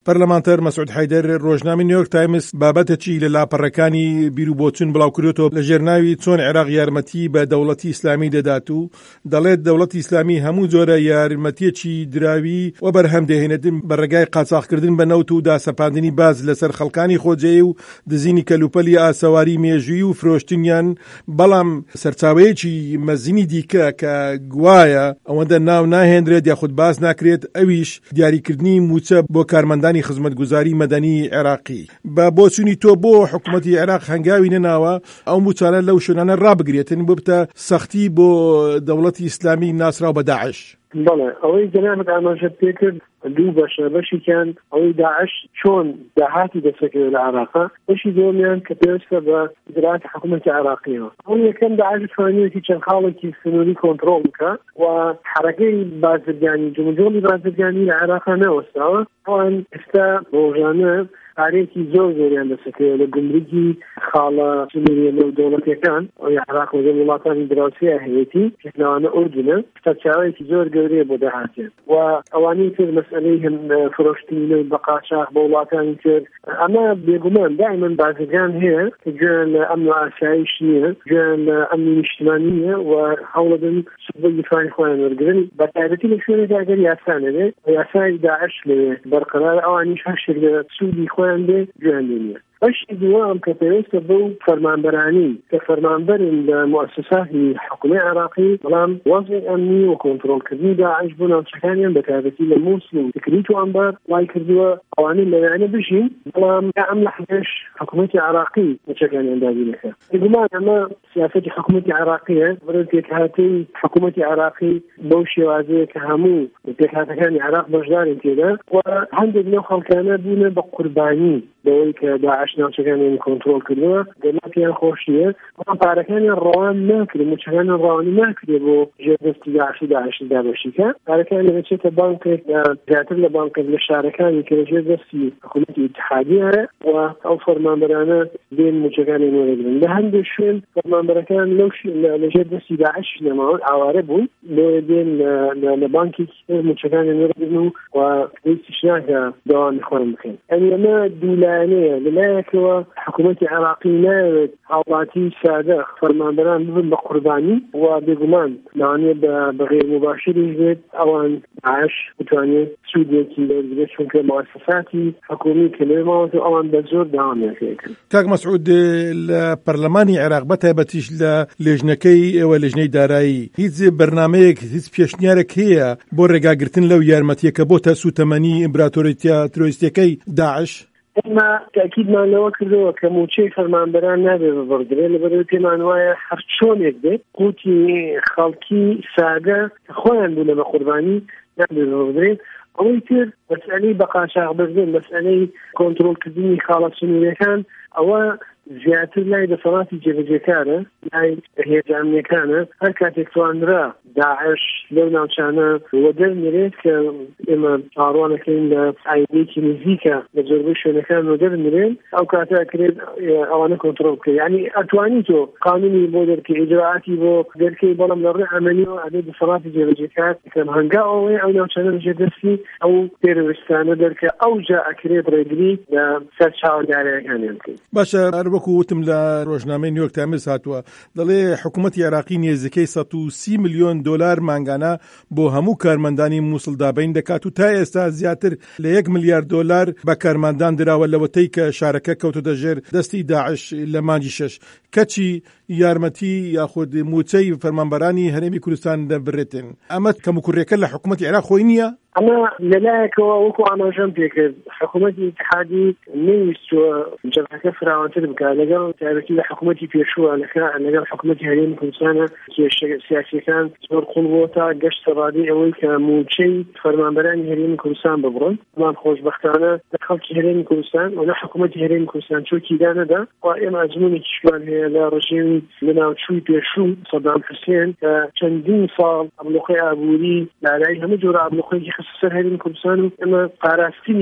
پەرلەمانتەر مەسعود حەیدەر ڕۆژنامەی نیویۆرک تایمز بابەتێکی لە لاپەڕەکانی بیرروبۆچوون بڵاوکردوێتەوە لە ژێرناوی چۆن عێراق یارمەتی بە دەوڵەتی ئیسلامی دەدات و دەڵێت دەوڵەتی ئیسلامی هەموو جۆرە یارمەتیەکی دراوی و بەرهەم دەهێنێتن بە ڕێگای قاچاغکردن بە نەوت و داسەپاندنی باز لەسەر خەڵکانی خۆجێ و دزینی کەلوپەلی ئاسەواری مێژووی و فرۆشتنیان، بەڵام سەرچاوەیەکی مەزینی دیکە کە گوایە ئەوەندە ناو ناهێنرێت یاخود باز ناکرێت، ئەویش دیاریکردنی موچە بۆ کارمەندانی خزمەتگوزاری مەدەنی عێراقی. بە بۆچوونی تۆ بۆ حکوومەتی عێراق هەنگاوی نەناوە ئەو موچانە لەو شوێنانە ڕابگرێتن بۆ بتە سەختی بۆ دەوڵەتی ئیسلامی ناسراو بە داعش؟ بەڵێ ئەوەی جەنابەت ئاماژەت پێکرد دوو بەشە. بەشێکیان ئەوەی داعش چۆن داهاتی دەسەکەوێت لە عێراقا، بەشی دووەمیان کە پێویستە بە ئیجراعاتی حکوومەتی عێراقیەوە. ئەو یەکەم داعش توانیوێتی چەند خاڵێکی سنووری کۆنتڕۆڵ بکە و حرەکەی بازرگانی جمهوری بازرگانی لە عێراقا نەوەستاوە. ئەوان ئێستا ڕۆژانە ئارێکی زۆر زۆریان دەسەکەوێت لە گومرگی خاڵە سنووریە نێو دەوڵەتیەکان ئەو عێراق وەزە وڵاتانی دراوسێ هەیەتی پێکلاوانە ئوردنە سەرچاوەیەکی زۆر گەورەیە بۆ داهاتێن و ئەوانەی تر مەسئلەی هەم فرۆشتنی بە قاچاق بە وڵاتانی تر. ئەمە بێگومان دائیمەن بازرگان هەیە کە گوێیان لە ئەمن و ئاسایش نییە، گوێیان لە ئەمنی نیشتیمانی نییە و هەوڵەدەن سوبەی دیفاعی خۆیان وەرگرن بە تایبەتی لە شوێنێکدا ئەگەر یاسانەوێ یاسای داعش لەوێ بەرقەرار ئەوانیش هەشێک لە سوودی خۆیان دێ گوێیان لێ نییە. بەشی دووەم کە پێویستە بەو فەرمانبەرانی کە فەرمانبەرن لە موسساتی حکوومەتی عێراقی، بەڵام وەزعی ئەمنی و کۆنتڕۆڵکردنی داعش بۆ ناوچەکانیان بە تایبەتی لە مووسڵ و تکریت و ئەمبەر وای کردووە ئەوانەی لەوێیانە بژین، بەڵام ئەم لەحظەش حکوومەتی عێراقی موچەکانیان دابینەکە. بێگومان ئەمە سیاسەتی حکوومەتی عێراقیە، بەرەو پێکهاتەی حکوومەتی عێراقی بەو شێوازەیە کە هەموو پێکهاتەکانی عێراق بەشدارن تێدا و هەندێک لەو خەڵکانە بوونە بە قوربانی بەوەی کە داعش ناوچەکانیان کۆنتڕۆڵ کردووە. دەماپیان خۆش نییە، بەڵام پارەکانیان ڕەوان ناکرێت، موچەکانیان ڕەوانی ناکرێت بۆ ژێردەستی داعش دابەشیکە. پارەکان دەچێتە بانکێک زیاتر لە بانکێک لە شارەکانی کە لە ژێردەستی حکوومەتی ئیتحادیە و ئەو فەرمانبەرانە دێن موچەکانیان وەرەگرن. لە هەندێک شوێن فەرمانبەرەکان لە ژێردەستی داعش لەماوە ئاوارە بوون، بۆ دێن لە بانکێک موچەکانیان وەرەگرن و ویستیش ناکە دەوامی خۆیان بکەن. ئەمە دوولایەنەیە. لەلایەکەوە حکوومەتی عێراقی ناوێت هاوڵاتی سادە فەرمانبەران ببن بە قوربانی و بێگومان لەوانەیە بە غێر مباشریش بێت ئەوان داعش بتوانێت سوودێکی لێبگرێت، چونکە موسساتی حکوومی کە لێ ماوەتە ئەوان بە زۆر داوامیان پێکرد. کاک مەسعود، لە پەرلەمانی عێراق بەتایبەتیش لە لێژنەکەی ئێوە لێژنەی دارایی هیچ بەرنامەیەک هیچ پێشنیارێک هەیە بۆ ڕێگاگرتن لەو یارمەتیە کە بۆتە سوتەمەنی ئیمپراتۆریەتە ترۆریستیەکەی داعش؟ ئێمە تاکیدمان لەوە کردەوە کە موچەی فەرمانبەران نابێت ببڕدرێت، لەبەرەوەی پێمان وایە هەر چۆنێک بێت قوتی خەڵکی سادە خۆیان بوونە بە قوربانی نابێت ببڕدرێت. ئەوەی تر مەسئلەی بە قاچاغبردن، مەسئلەی کۆنتڕۆڵکردنی خاڵە سنووریەکان، ئەوە زیاتر لای دەسەڵاتی جێبەجێکارە، لای هێزە ئەمنیەکانە. هەر کاتێک توانرا داعش لەو ناوچانە وە دەرمێرێت کە ئێمە ئاڕوانەکەین لە ئایندێکی نزیکە لە زۆربەی شوێنەکان وە دەرمێرێن، ئەو کاتە ئەکرێت ئەوانە کۆنتڕۆڵ بکەیت. یعنی ئەتوانی تۆ قانونی بۆ دەرکەی، ئیجراعاتی بۆ دەرکەی، بەڵام لە ڕێی عەمەلیەوە ئەبێت دەسەڵاتی جێبەجێکار کەم هەنگاوەوەی ئەو ناوچانە بەجێدەستی ئەو تێرۆریستانە دەرکە، ئەوجا ئەکرێت ڕێگری لە سەر چاوەدارەکانیان بکەیت. باشە، وەکو وتم لە ڕۆژنامەی نیویۆرک تایمز هاتووە، دەڵێ حکوومەتی عێراقی نێزەکەی 130 ملیۆن دۆلار مانگانە بۆ هەموو کارمەندانی مووسڵ دابین دەکات و تا ئێستا زیاتر لە 1 ملیارد دۆلار بە کارمەندان دراوە لەوەتەی کە شارەکە کەوتۆتە ژێر دەستی داعش لە مانگی 6. کەچی یارمەتی یاخود موچەی فەرمانبەرانی هەرێمی کوردستان دەبڕێتن. ئەمە کەموکوڕێکە لە حکوومەتی عێراق خۆی نییە؟ ئەمە لەلایەکەوە وەکو ئاماژەم پێکرد حکوومەتی ئیتحادی نەویستووە جەبهەکە فراوانتر بکات لەگەڵ تایبەتی لە حکوومەتی پێشووە لەگەڵ حکوومەتی هەرێمی کوردستانە سیاسیەکان زۆر قوڵ بووە تا گەشت ڕادی ئەوەی کە موچەی فەرمانبەرانی هەرێمی کوردستان ببڕن. بەڵام خۆشبەختانە لە خەڵکی هەرێمی کوردستان و لە حکوومەتی هەرێمی کوردستان چۆکی دانەدا و ئێمە ئەزموونێکی شوان هەیە لە ڕژێمی لەناوچووی پێشوو سەدام حوسێن کە چەندین ساڵ ئەبلوقەی ئابووری لالای هەموو جۆرە ئەبلوقەیەکی سەر هەرێمی کوردستان و ئەمە پاراستنی کیانە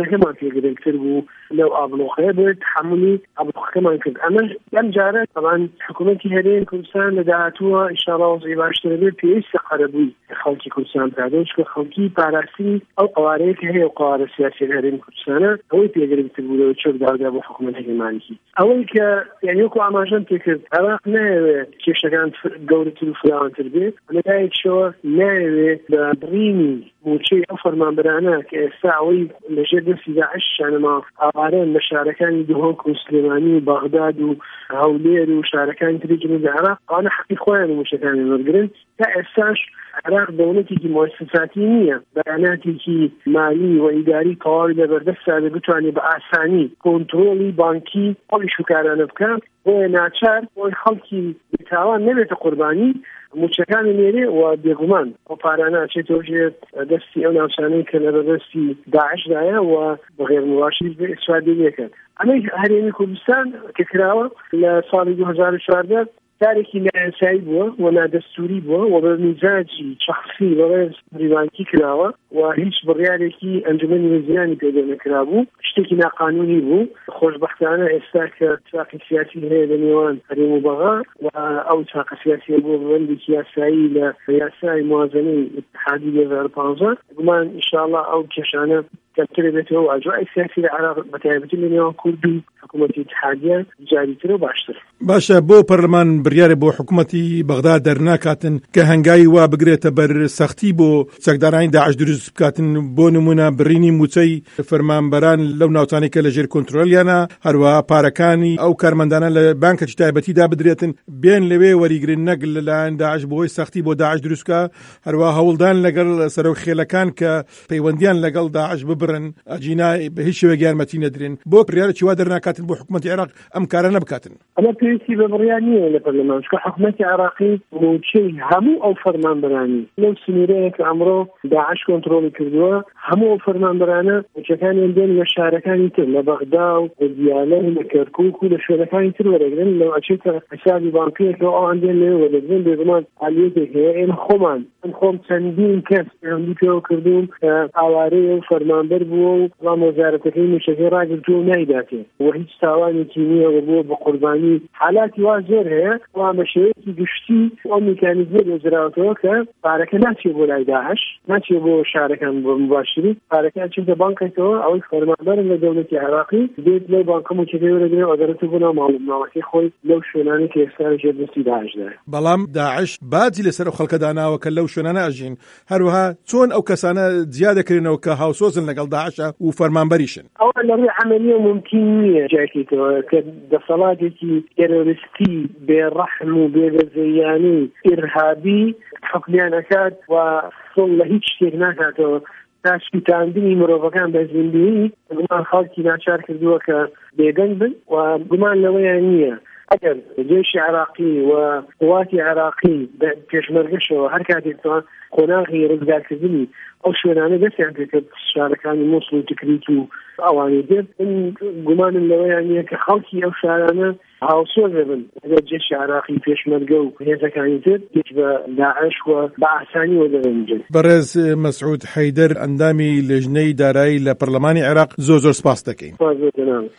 هەمان پێگرێکتر بوو لەو ئابلۆخەیە بێت تحملی ئابلۆخەکەمان کرد. ئەمە ئەم جارە طبعاً حکوومەتی هەرێمی کوردستان لە داهاتووە ئینشاءالله وەزعی باشتر بێت پێویستە قەرەبووی خەڵکی کوردستان بکات چونکە خەڵکی پاراسی ئەو قوارەیە کە هەیە و قوارە سیاسی هەرێمی کوردستانە ئەوەی پێگرێکتر بوو لەوە چۆک داودا بۆ حکوومەت هەرێمانێکی ئەوەی کە یعنی وەکو ئاماژەم پێکرد عێراق نایەوێت کێشەکان گەورەتر و فراوانتر بێت لەلایەکشەوە نایەوێت بە بڕینی موچەی ئەو فەرمانبەرانە کە ئێستا ئەوەی لەژێر دەستی داعش شانەما ئاوارەن لە شارەکانی دهۆک و سلێمانی و بەغداد و هەولێر و شارەکانی تری جنوبی عێراق ئەوانە حەقی خۆیان موچەکانی وەرگرن تا ئێستاش عێراق دەوڵەتێکی مؤسساتی نییە بەیاناتێکی مالی و ئیداری تەواوی لەبەردەستدا بتوانێت بە ئاسانی کۆنتڕۆڵی بانکی ئەو ئیشوکارانە بکات بۆیە ناچار بۆی خەڵکی بێتاوان نەبێتە قوربانی موچەکانی لێرێ و بێگومان ئەو پارانە ئەچێتەوە ژێر دەستی ئەو ناوچانەی کە لەبەردەستی داعشدایە و بەغێر مواشی ئیسفادە لێکرد. ئەمەی هەرێمی کوردستان کە کراوە لە ساڵی 2014 تارێکی نایاسایی بووە و نادەستوری بووە و بە میزاجی شەخصی بەڕێز بریبانکی کراوە و هیچ بڕیارێکی ئەنجومەنی وەزیرانی پێدە نەکرا بوو، شتێکی ناقانونی بوو. خۆشبەختانە ئێستا کە اتفاقی سیاسی هەیە لە نێوان هەرێم و بەغا و ئەو اتفاقە سیاسیە بۆ بەندێکی یاسایی لە یاسای موازنەی اتحادی 2015 گومان ئینشاءالله ئەو کێشانە کەمترە بێتەوە و ئاجۆی سیاسی لە عێراق بەتایبەتی لە نێوان کورد و حکوومەتی اتحادیە جاریتر و باشتر. باشە بۆ پەرلەمان بڕیارە بۆ حکوومەتی بەغدا دەرناکاتن کە هەنگاوی وا بگرێتە بەر سەختی بۆ چەکدارانی داعش دروست بکاتن، بۆ نمونە بڕینی موچەی فەرمانبەران لەو ناوچانەی کە لەژێر کۆنتڕۆلیانە، هەروەها پارەکانی ئەو کارمەندانە لە بانکێکی تایبەتیدا بدرێتن بێن لەوێ وەریگرن نەک لەلایەن داعش بۆی سەختی بۆ داعش دروستکە، هەروەها هەوڵدان لەگەڵ سەرۆکخێلەکان کە پەیوەندیان لەگەڵ داعش ببڕن ئەجینا بە هیچ شێوەیەک یارمەتی نەدرێن. بۆ بڕیارێکی وا دەرناکاتن بۆ حکوومەتی عێراق ئەم کارە نەبکاتن. ئەمە پێویستی بە بڕیار نییە لە پەرلەمان، چونکە حکوومەتی عێراقی موچەی هەموو ئەو فەرمانبەرانی لەو سنوورەیە کە ئەمڕۆ داعش کۆنتڕۆڵی کردووە هەموو ئەو فەرمانبەرانە موچەکانیان دێن لە شارەکانی تر لە بەغدا و لە دیالە و لە کەرکووک و لە شوێنەکانی تر وەرەگرن لەو ئەچێتە حسابی بانکیەکەوە ئەوان دێن لێ وەرەگرن. بێگومان عالیەتێک هەیە ئێمە خۆمان من خۆم چەندین کەس پەیوەندی پێوە کردوم کە ئاوارەیە و فەرمانبەر بووە و وەڵام وەزارەتەکەی موچەکەی ڕاگرتووە و نایداتێ و هیچ تاوانێکی نییە و بووە بە قوربانی. حالاتی وا زۆر هەیە و بە شێوەیەکی گشتی ئەو میکانیزمە دۆزراوەتەوە کە پارەکە ناچێت بۆ لای داعش، ناچێت بۆ شارەکان بۆ مباشری، پارەکە چێتە بانکێکەوە ئەوەی فەرمانبەرن لە دەوڵەتی عێراقی دێت لەو بانکە موچەکەی وەرەگرێ و ئەگەرەوە بۆ ناو ماڵوماڵەکەی خۆی لەو شوێنانەی کە ئێستا ژێر دەستی داعشدایە. بەڵام داعش باجی لەسەر ئەو خەڵکە داناوە کە لەو شوێنانە ئەژین، هەروەها چۆن ئەو کەسانە جیا دەکرێنەوە کە هاوسۆزن لەگەڵ داعشە و فەرمانبەریشن. ئەوە لە ڕێی عەمەلیە ممکن نییە جاکێتەوە کە دەسەڵاتێکی تێرۆریستی بێڕەحم و بێبەزەیانی ئیرهابی حکمیان ئەکات و سڵ لە هیچ شتێک ناکاتەوە تا شتاندنی مرۆڤەکان بە زیندوی گومان خەڵکی ناچار کردووە کە بێدەنگ بن و گومان لەوەیان نییە. ئەگەر جێشی عێراقی و قواتی عێراقی پێشمەرگەشەوە هەر کاتێکتوان قۆناغی ڕزگارکردنی ئەو شوێنانە دەستیان پێکرد شارەکانی مووسڵ و تکریت و ئەوانەی دێت گومانم لەوەیان نییە کە خەڵکی ئەو شارانە هاوسۆز بن ئەگەر جێشی عێراقی پێشمەرگە و هێزەکانی تر هیچ بە داعش و بە ئاسانی وەدەرەنجن. بەڕێز مەسعود حەیدەر ئەندامی لێژنەی دارایی لە پەرلەمانی عێراق زۆر سپاس دەکەین.